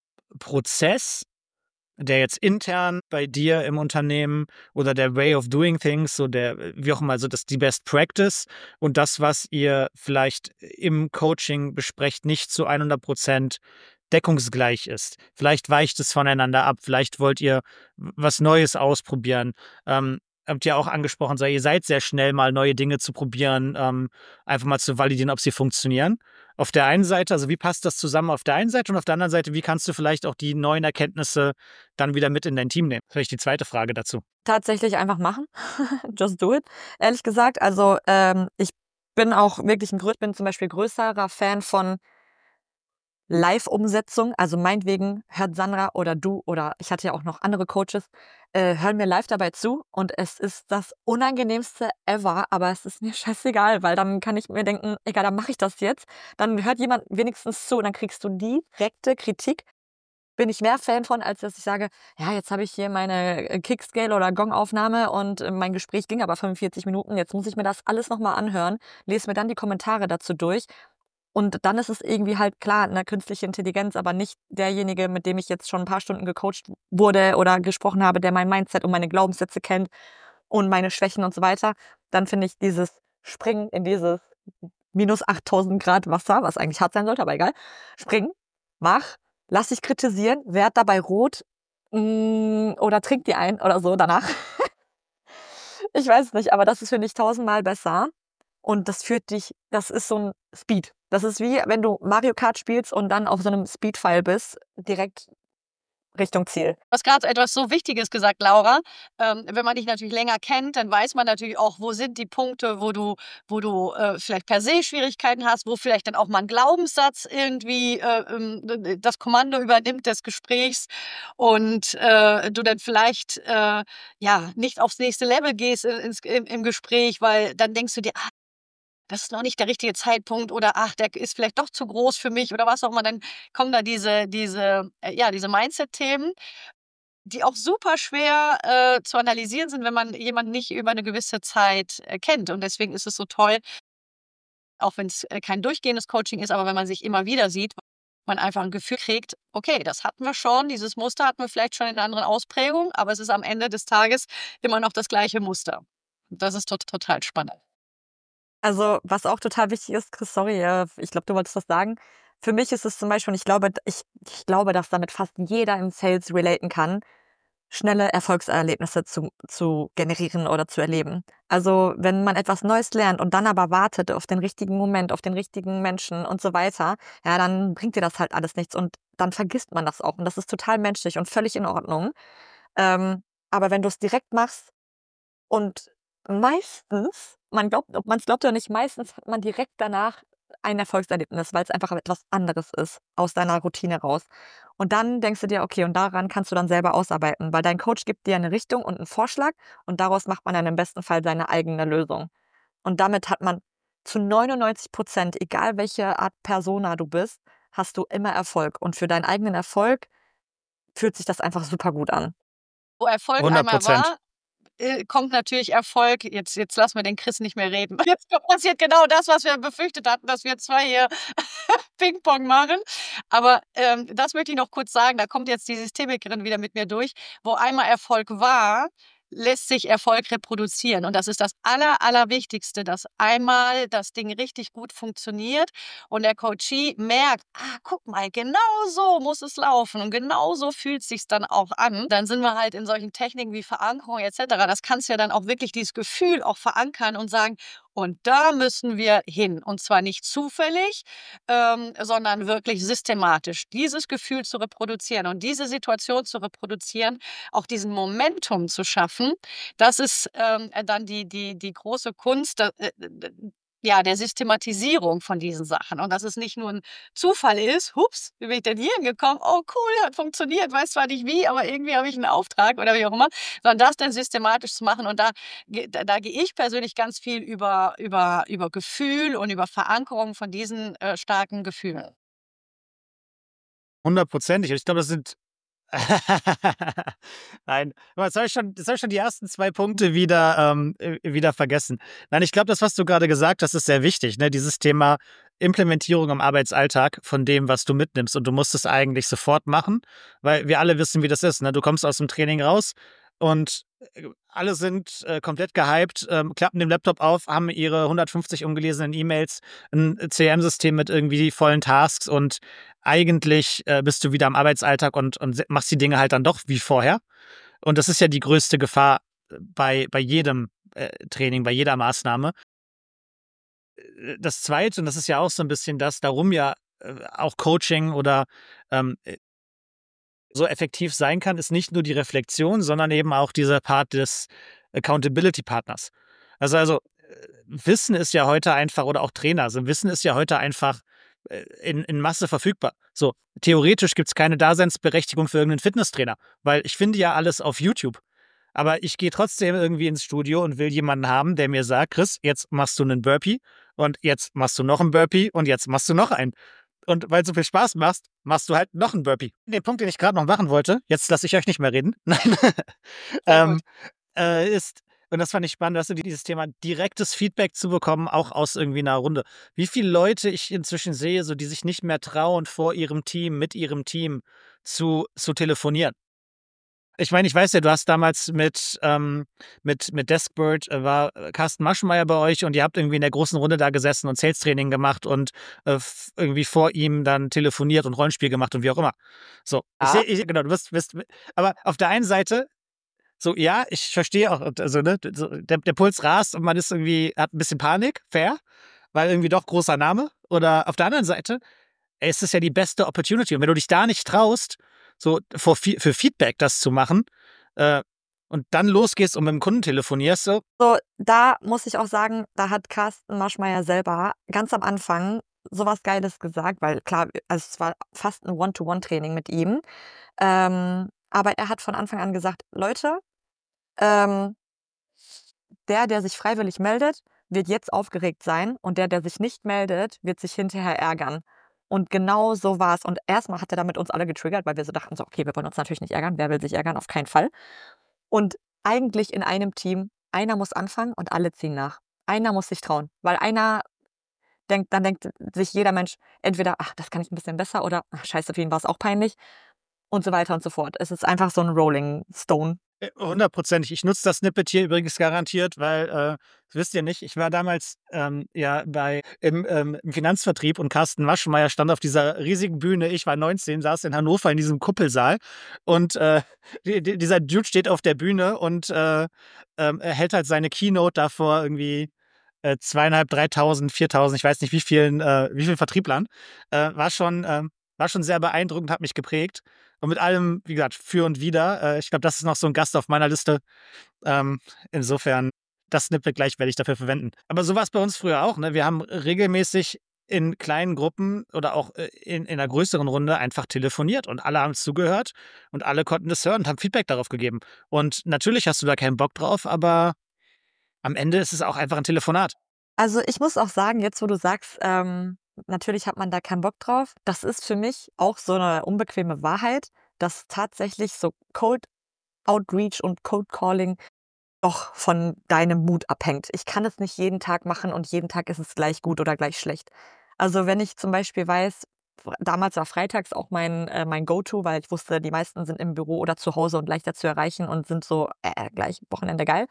Prozess, der jetzt intern bei dir im Unternehmen oder der Way of Doing Things, so der, wie auch immer, so die Best Practice und das, was ihr vielleicht im Coaching besprecht, nicht zu 100% deckungsgleich ist. Vielleicht weicht es voneinander ab, vielleicht wollt ihr was Neues ausprobieren. Habt ihr auch angesprochen, so, ihr seid sehr schnell mal neue Dinge zu probieren, einfach mal zu validieren, ob sie funktionieren. Auf der einen Seite, also wie passt das zusammen auf der einen Seite und auf der anderen Seite, wie kannst du vielleicht auch die neuen Erkenntnisse dann wieder mit in dein Team nehmen? Vielleicht die zweite Frage dazu. Tatsächlich einfach machen. Just do it. Ehrlich gesagt, also ich bin auch wirklich bin zum Beispiel größerer Fan von Live-Umsetzung. Also meinetwegen hört Sandra oder du oder ich hatte ja auch noch andere Coaches, hören mir live dabei zu und es ist das Unangenehmste ever, aber es ist mir scheißegal, weil dann kann ich mir denken, egal, dann mache ich das jetzt. Dann hört jemand wenigstens zu und dann kriegst du direkte Kritik bin ich mehr Fan von, als dass ich sage, ja, jetzt habe ich hier meine Kickscale oder Gong-Aufnahme und mein Gespräch ging aber 45 Minuten. Jetzt muss ich mir das alles nochmal anhören, lese mir dann die Kommentare dazu durch. Und dann ist es irgendwie halt klar, eine künstliche Intelligenz, aber nicht derjenige, mit dem ich jetzt schon ein paar Stunden gecoacht wurde oder gesprochen habe, der mein Mindset und meine Glaubenssätze kennt und meine Schwächen und so weiter. Dann finde ich dieses Springen in dieses minus 8000 Grad Wasser, was eigentlich hart sein sollte, aber egal. Spring, mach, lass dich kritisieren, werd dabei rot oder trink dir ein oder so danach. Ich weiß es nicht, aber das ist, finde ich, 1000-mal besser. Und das führt dich, das ist so ein Speed. Das ist wie, wenn du Mario Kart spielst und dann auf so einem Speedpfeil bist, direkt Richtung Ziel. Du hast gerade etwas so Wichtiges gesagt, Laura. Wenn man dich natürlich länger kennt, dann weiß man natürlich auch, wo sind die Punkte, wo du vielleicht per se Schwierigkeiten hast, wo vielleicht dann auch mal ein Glaubenssatz irgendwie das Kommando übernimmt des Gesprächs und du dann vielleicht nicht aufs nächste Level gehst im Gespräch, weil dann denkst du dir, das ist noch nicht der richtige Zeitpunkt oder ach, der ist vielleicht doch zu groß für mich oder was auch immer. Dann kommen da diese Mindset-Themen, die auch super schwer zu analysieren sind, wenn man jemanden nicht über eine gewisse Zeit kennt. Und deswegen ist es so toll, auch wenn es kein durchgehendes Coaching ist, aber wenn man sich immer wieder sieht, man einfach ein Gefühl kriegt, okay, das hatten wir schon, dieses Muster hatten wir vielleicht schon in einer anderen Ausprägung, aber es ist am Ende des Tages immer noch das gleiche Muster. Und das ist total spannend. Also, was auch total wichtig ist, Chris, sorry, ich glaube, du wolltest was sagen. Für mich ist es zum Beispiel, und ich glaube, dass damit fast jeder im Sales relaten kann, schnelle Erfolgserlebnisse zu generieren oder zu erleben. Also, wenn man etwas Neues lernt und dann aber wartet auf den richtigen Moment, auf den richtigen Menschen und so weiter, ja, dann bringt dir das halt alles nichts und dann vergisst man das auch. Und das ist total menschlich und völlig in Ordnung. Aber wenn du es direkt machst und meistens, man glaubt, ob man es glaubt oder nicht, meistens hat man direkt danach ein Erfolgserlebnis, weil es einfach etwas anderes ist, aus deiner Routine raus. Und dann denkst du dir, okay, und daran kannst du dann selber ausarbeiten, weil dein Coach gibt dir eine Richtung und einen Vorschlag und daraus macht man dann im besten Fall seine eigene Lösung. Und damit hat man zu 99%, egal welche Art Persona du bist, hast du immer Erfolg. Und für deinen eigenen Erfolg fühlt sich das einfach super gut an. Wo Erfolg einmal 100%. war, kommt natürlich Erfolg. Jetzt lassen wir den Chris nicht mehr reden. Jetzt passiert genau das, was wir befürchtet hatten, dass wir zwei hier Ping-Pong machen. Aber das möchte ich noch kurz sagen. Da kommt jetzt die Systemikerin wieder mit mir durch. Wo einmal Erfolg war, lässt sich Erfolg reproduzieren. Und das ist das Allerwichtigste, dass einmal das Ding richtig gut funktioniert und der Coachee merkt, guck mal, genau so muss es laufen und genau so fühlt es sich dann auch an. Dann sind wir halt in solchen Techniken wie Verankerung etc. Das kannst du ja dann auch wirklich dieses Gefühl auch verankern und sagen, und da müssen wir hin. Und zwar nicht zufällig, sondern wirklich systematisch. Dieses Gefühl zu reproduzieren und diese Situation zu reproduzieren, auch diesen Momentum zu schaffen, das ist dann die große Kunst der Systematisierung von diesen Sachen. Und dass es nicht nur ein Zufall ist, hups, wie bin ich denn hier hingekommen? Oh cool, hat funktioniert, weiß zwar nicht wie, aber irgendwie habe ich einen Auftrag oder wie auch immer, sondern das dann systematisch zu machen. Und da gehe ich persönlich ganz viel über Gefühl und über Verankerung von diesen starken Gefühlen. 100%. Ich glaube, das sind. Nein, jetzt habe ich schon die ersten 2 Punkte wieder vergessen. Nein, ich glaube, das, was du gerade gesagt hast, ist sehr wichtig, ne? Dieses Thema Implementierung im Arbeitsalltag von dem, was du mitnimmst. Und du musst es eigentlich sofort machen, weil wir alle wissen, wie das ist, ne? Du kommst aus dem Training raus und alle sind komplett gehypt, klappen den Laptop auf, haben ihre 150 ungelesenen E-Mails, ein CRM-System mit irgendwie vollen Tasks und eigentlich bist du wieder im Arbeitsalltag und machst die Dinge halt dann doch wie vorher. Und das ist ja die größte Gefahr bei jedem Training, bei jeder Maßnahme. Das Zweite, und das ist ja auch so ein bisschen das, darum ja auch Coaching oder so effektiv sein kann, ist nicht nur die Reflexion, sondern eben auch dieser Part des Accountability-Partners. Also Wissen ist ja heute einfach, oder auch Trainer, also Wissen ist ja heute einfach in Masse verfügbar. So, theoretisch gibt es keine Daseinsberechtigung für irgendeinen Fitnesstrainer, weil ich finde ja alles auf YouTube. Aber ich gehe trotzdem irgendwie ins Studio und will jemanden haben, der mir sagt, Chris, jetzt machst du einen Burpee und jetzt machst du noch einen Burpee und jetzt machst du noch einen. Und weil es so viel Spaß machst, machst du halt noch einen Burpee. Den Punkt, den ich gerade noch machen wollte, jetzt lasse ich euch nicht mehr reden, nein, Sehr gut. ist, und das fand ich spannend, dass du dieses Thema direktes Feedback zu bekommen, auch aus irgendwie einer Runde. Wie viele Leute ich inzwischen sehe, so die sich nicht mehr trauen, vor ihrem Team, mit ihrem Team zu telefonieren. Ich meine, ich weiß ja, du hast damals mit Desperate, war Carsten Maschmeyer bei euch und ihr habt irgendwie in der großen Runde da gesessen und Sales-Training gemacht und irgendwie vor ihm dann telefoniert und Rollenspiel gemacht und wie auch immer. So, Ja. genau, du bist, aber auf der einen Seite, so, ja, ich verstehe auch, also, ne, so, der Puls rast und man ist irgendwie, hat ein bisschen Panik, fair, weil irgendwie doch großer Name. Oder auf der anderen Seite, ey, es ist ja die beste Opportunity. Und wenn du dich da nicht traust, so für Feedback das zu machen, äh, und dann losgehst und mit dem Kunden telefonierst, so, So, da muss ich auch sagen, da hat Carsten Maschmeyer selber ganz am Anfang sowas Geiles gesagt, weil klar, also es war fast ein One-to-One-Training mit ihm. Aber er hat von Anfang an gesagt: „Leute, ähm, der sich freiwillig meldet, wird jetzt aufgeregt sein und der sich nicht meldet, wird sich hinterher ärgern.“ Und genau so war's. Und erstmal hat er damit uns alle getriggert, weil wir so dachten so: „Okay, wir wollen uns natürlich nicht ärgern. Wer will sich ärgern? Auf keinen Fall.“ Und eigentlich in einem Team, einer muss anfangen und alle ziehen nach. Einer muss sich trauen, weil einer denkt sich jeder Mensch entweder: „Ach, das kann ich ein bisschen besser“ oder „Ach, scheiße, für ihn war's auch peinlich“ und so weiter und so fort. Es ist einfach so 'n Rolling Stone. 100%. Ich nutze das Snippet hier übrigens garantiert, weil, das wisst ihr nicht, ich war damals ja im Finanzvertrieb und Carsten Maschmeyer stand auf dieser riesigen Bühne. Ich war 19, saß in Hannover in diesem Kuppelsaal und dieser Dude steht auf der Bühne und er hält halt seine Keynote da vor irgendwie 2.500, 3.000, 4.000, ich weiß nicht wie vielen Vertrieblern. War schon sehr beeindruckend, hat mich geprägt. Und mit allem, wie gesagt, für und wider. Ich glaube, das ist noch so ein Gast auf meiner Liste. Insofern, das Snippet gleich werde ich dafür verwenden. Aber so war es bei uns früher auch. Ne? Wir haben regelmäßig in kleinen Gruppen oder auch in einer größeren Runde einfach telefoniert und alle haben zugehört und alle konnten das hören und haben Feedback darauf gegeben. Und natürlich hast du da keinen Bock drauf, aber am Ende ist es auch einfach ein Telefonat. Also, ich muss auch sagen, jetzt wo du sagst, natürlich hat man da keinen Bock drauf. Das ist für mich auch so 'ne unbequeme Wahrheit, dass tatsächlich so Cold Outreach und Cold Calling doch von deinem Mut abhängt. Ich kann es nicht jeden Tag machen und jeden Tag ist es gleich gut oder gleich schlecht. Also, wenn ich zum Beispiel weiß, damals war freitags auch mein Go-to, weil ich wusste, die meisten sind im Büro oder zu Hause und leichter zu erreichen und sind so: gleich Wochenende geil.“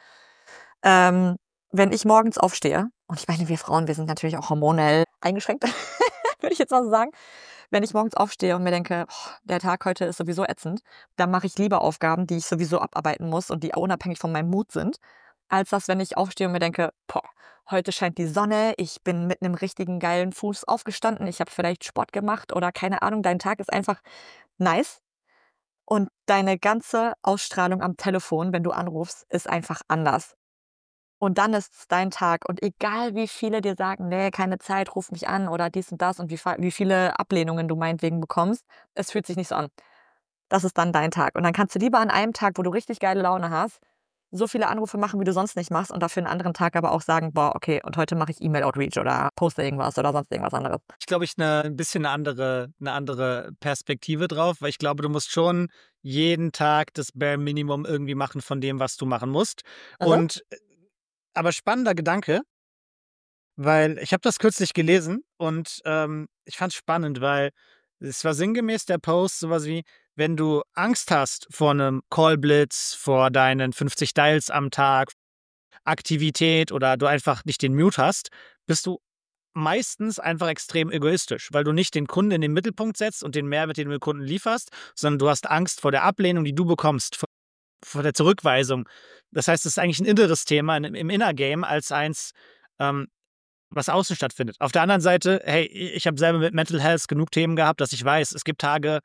Ähm, Wenn ich morgens aufstehe und ich meine, wir Frauen, wir sind natürlich auch hormonell eingeschränkt, würde ich jetzt mal so sagen. Wenn ich morgens aufstehe und mir denke: „Boah, der Tag heute ist sowieso ätzend“, dann mache ich lieber Aufgaben, die ich sowieso abarbeiten muss und die unabhängig von meinem Mut sind, als das, wenn ich aufstehe und mir denke: „Boah, heute scheint die Sonne, ich bin mit 'nem richtigen geilen Fuß aufgestanden, ich habe vielleicht Sport gemacht“ oder keine Ahnung, dein Tag ist einfach nice und deine ganze Ausstrahlung am Telefon, wenn du anrufst, ist einfach anders. Und dann ist es dein Tag und egal wie viele dir sagen: „Ne, keine Zeit, ruf mich an“ oder dies und das und wie viele Ablehnungen du meinetwegen bekommst, es fühlt sich nicht so an. Das ist dann dein Tag. Und dann kannst du lieber an einem Tag, wo du richtig geile Laune hast, so viele Anrufe machen, wie du sonst nicht machst und dafür 'n anderen Tag aber auch sagen: „Boah, okay, und heute mache ich E-Mail-Outreach oder poste irgendwas oder sonst irgendwas anderes.“ Ich glaube, ich ein bisschen eine andere Perspektive drauf, weil ich glaube, du musst schon jeden Tag das Bare Minimum irgendwie machen von dem, was du machen musst. Mhm. Und aber spannender Gedanke, weil ich habe das kürzlich gelesen und ich fand es spannend, weil es war sinngemäß der Post sowas wie, wenn du Angst hast vor einem Callblitz, vor deinen 50 Dials am Tag, Aktivität oder du einfach nicht den Mute hast, bist du meistens einfach extrem egoistisch, weil du nicht den Kunden in den Mittelpunkt setzt und den Mehrwert, den du dem Kunden lieferst, sondern du hast Angst vor der Ablehnung, die du bekommst, vor der Zurückweisung. Das heißt, es ist eigentlich ein inneres Thema im Inner Game als eins, ähm, was außen stattfindet. Auf der anderen Seite, hey, ich habe selber mit Mental Health genug Themen gehabt, dass ich weiß, es gibt Tage,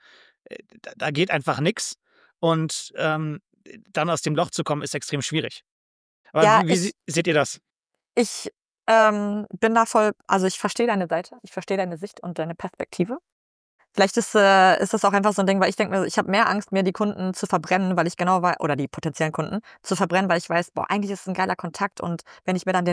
da geht einfach nichts und dann aus dem Loch zu kommen, ist extrem schwierig. Aber Ja, wie seht ihr das? ich, bin da voll, also, ich verstehe deine Seite, ich verstehe deine Sicht und deine Perspektive. Vielleicht ist das auch einfach so ein Ding, weil ich denke mir, ich habe mehr Angst, mir die Kunden zu verbrennen, weil ich genau weiß, oder die potenziellen Kunden zu verbrennen, weil ich weiß, boah, eigentlich ist es ein geiler Kontakt und wenn ich mir dann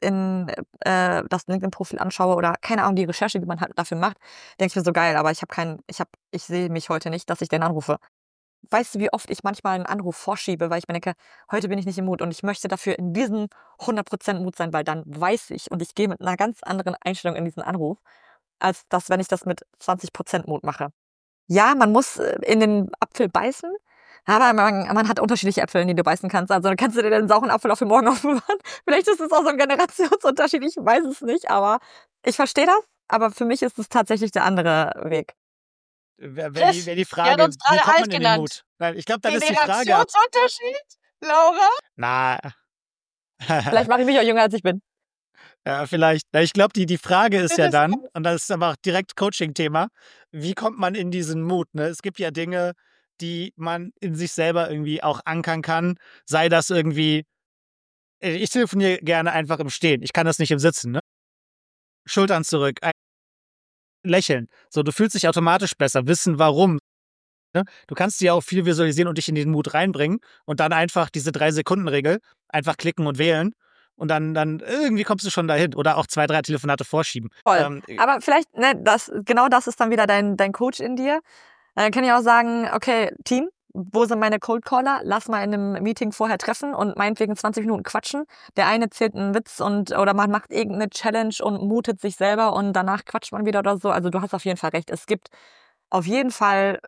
das LinkedIn-Profil anschaue oder keine Ahnung, die Recherche, die man halt dafür macht, denke ich mir so geil, aber ich sehe mich heute nicht, dass ich den anrufe. Weißt du, wie oft ich manchmal einen Anruf vorschiebe, weil ich mir denke, heute bin ich nicht im Mut und ich möchte dafür in diesem 100% Mut sein, weil dann weiß ich und ich gehe mit einer ganz anderen Einstellung in diesen Anruf, als das, wenn ich das mit 20% Mut mache. Ja, man muss in den Apfel beißen, aber man hat unterschiedliche Äpfel, in die du beißen kannst. Also kannst du dir den sauren Apfel auch für morgen aufbewahren. Vielleicht ist es auch so ein Generationsunterschied, ich weiß es nicht, aber ich verstehe das. Aber für mich ist es tatsächlich der andere Weg. Wäre Chris, die die hat Frage, uns wie gerade kommt alt man in den genannt. Mut? Weil ich glaube, dann ist die Frage, Generationsunterschied, Laura? na, Vielleicht mache ich mich auch jünger, als ich bin. ja, vielleicht. Na, ich glaube, die Frage ist ja dann, Interessant. und das ist aber auch direkt Coaching-Thema, wie kommt man in diesen Mut? Ne? Es gibt ja Dinge, die man in sich selber irgendwie auch ankern kann, sei das irgendwie, ich telefoniere gerne einfach im Stehen, ich kann das nicht im Sitzen, ne? Schultern zurück, ein Lächeln, so, du fühlst dich automatisch besser, wissen warum. Ne? Du kannst dir auch viel visualisieren und dich in den Mut reinbringen und dann einfach diese 3-Sekunden-Regel einfach klicken und wählen und dann irgendwie kommst du schon dahin oder auch 2, 3 Telefonate vorschieben. Voll. Aber vielleicht, ne, genau das ist dann wieder dein Coach in dir. Dann kann ich auch sagen, okay, Team, wo sind meine Cold Caller? Lass mal in einem Meeting vorher treffen und meinetwegen 20 Minuten quatschen. Der eine erzählt einen Witz oder man macht irgendeine Challenge und mutet sich selber und danach quatscht man wieder oder so. Also du hast auf jeden Fall recht. Es gibt auf jeden Fall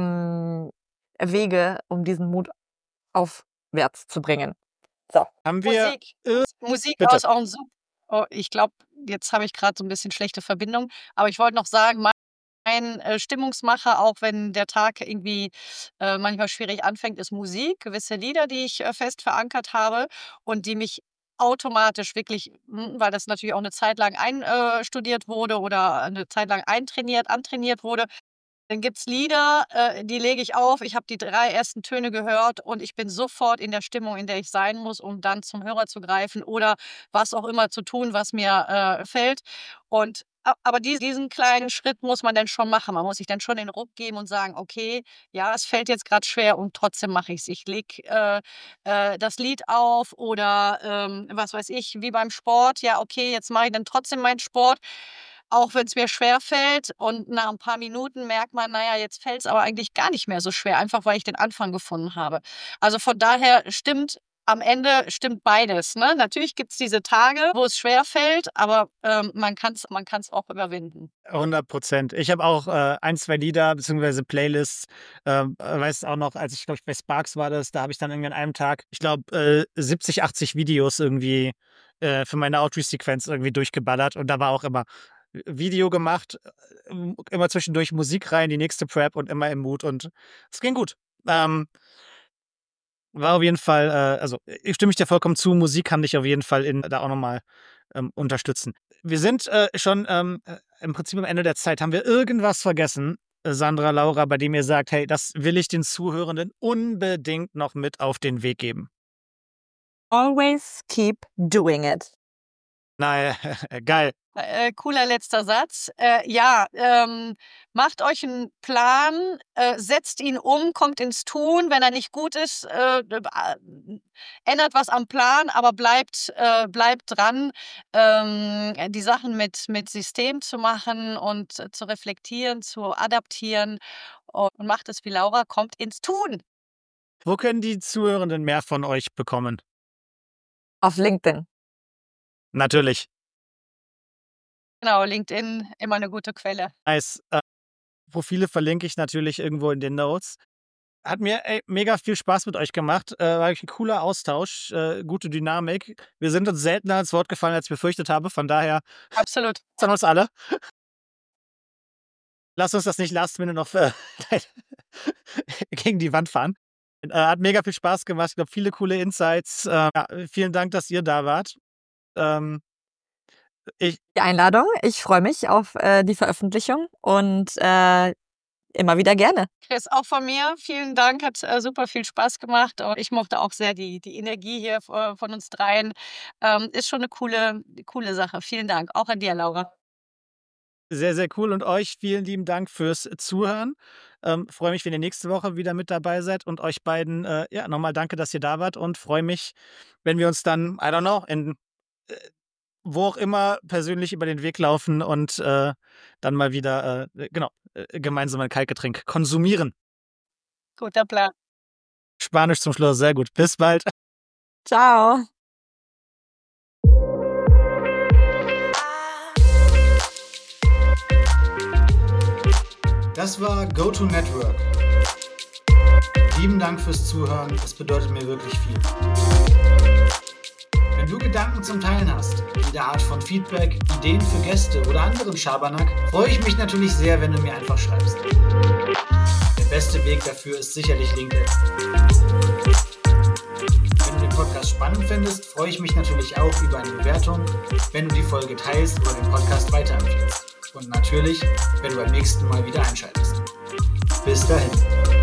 Wege, um diesen Mut aufwärts zu bringen. So. Haben wir. Musik Bitte. aus auch ein ich glaube, jetzt habe ich gerade so ein bisschen schlechte Verbindung, aber ich wollte noch sagen, mein Stimmungsmacher, auch wenn der Tag irgendwie manchmal schwierig anfängt, ist Musik. Gewisse Lieder, die ich fest verankert habe und die mich automatisch wirklich, weil das natürlich auch eine Zeit lang einstudiert wurde oder eine Zeit lang antrainiert wurde. Dann gibt's Lieder, die lege ich auf. Ich habe die 3 ersten Töne gehört und ich bin sofort in der Stimmung, in der ich sein muss, um dann zum Hörer zu greifen oder was auch immer zu tun, was mir fällt. Und aber diesen kleinen Schritt muss man dann schon machen. Man muss sich dann schon den Ruck geben und sagen: „Okay, ja, es fällt jetzt gerade schwer und trotzdem mache ich's. Ich lege das Lied auf oder was weiß ich, wie beim Sport. Ja, okay, jetzt mache ich dann trotzdem meinen Sport, auch wenn es mir schwerfällt. Und nach ein paar Minuten merkt man, na ja, jetzt fällt's aber eigentlich gar nicht mehr so schwer, einfach weil ich den Anfang gefunden habe. Also, von daher stimmt am Ende stimmt beides, ne? Natürlich gibt's diese Tage, wo es schwerfällt, aber man kann's auch überwinden. 100%. Ich habe auch 1, 2 Lieder beziehungsweise Playlists. Weiß auch noch, als ich, glaube ich, bei Sparks war das, da habe ich dann irgendwie an einem Tag, ich glaube, 70, 80 Videos irgendwie für meine Outreach-Sequenz irgendwie durchgeballert. Und da war auch immer Video gemacht, immer zwischendurch Musik rein, die nächste Prep und immer im Mut. Und es ging gut. War auf jeden Fall, also ich stimme ich dir vollkommen zu, Musik kann dich auf jeden Fall da auch nochmal unterstützen. Wir sind schon im Prinzip am Ende der Zeit. Haben wir irgendwas vergessen, Sandra, Laura, bei dem ihr sagt, hey, das will ich den Zuhörenden unbedingt noch mit auf den Weg geben? Always keep doing it. Na, geil. Cooler letzter Satz. Ja, macht euch einen Plan, setzt ihn um, kommt ins Tun. Wenn er nicht gut ist, ändert was am Plan, aber bleibt dran, die Sachen mit System zu machen und zu reflektieren, zu adaptieren und macht es wie Laura, kommt ins Tun. Wo können die Zuhörenden mehr von euch bekommen? Auf LinkedIn. Natürlich. Genau, LinkedIn, immer eine gute Quelle. Nice. Profile verlinke ich natürlich irgendwo in den Notes. Hat mir mega viel Spaß mit euch gemacht. War wirklich ein cooler Austausch, gute Dynamik. Wir sind uns seltener ins Wort gefallen, als ich befürchtet habe. Von daher Absolut. an uns alle. Lass uns das nicht last minute noch gegen die Wand fahren. Hat mega viel Spaß gemacht. Ich glaube, viele coole Insights. Ja, vielen Dank, dass ihr da wart. Die Einladung. Ich freue mich auf die Veröffentlichung und immer wieder gerne. Chris, auch von mir vielen Dank, hat super viel Spaß gemacht und ich mochte auch sehr die Energie hier von uns dreien. Ist schon eine coole Sache. Vielen Dank, auch an dir, Laura. sehr, sehr cool. Und euch vielen lieben Dank fürs Zuhören. Freue mich, wenn ihr nächste Woche wieder mit dabei seid. Und euch beiden, nochmal danke, dass ihr da wart. Und freue mich, wenn wir uns dann, I don't know, wo auch immer persönlich über den Weg laufen und dann mal wieder, gemeinsam ein Kaltgetränk konsumieren. Guter Plan. Spanisch zum Schluss, sehr gut. Bis bald. Ciao. Das war GoToNetwork. Lieben Dank fürs Zuhören, es bedeutet mir wirklich viel. Wenn du Gedanken zum Teilen hast, jede Art von Feedback, Ideen für Gäste oder anderen Schabernack, freue ich mich natürlich sehr, wenn du mir einfach schreibst. Der beste Weg dafür ist sicherlich LinkedIn. Wenn du den Podcast spannend findest, freue ich mich natürlich auch über eine Bewertung, wenn du die Folge teilst oder den Podcast weiterempfiehlst. Und natürlich, wenn du beim nächsten Mal wieder einschaltest. Bis dahin.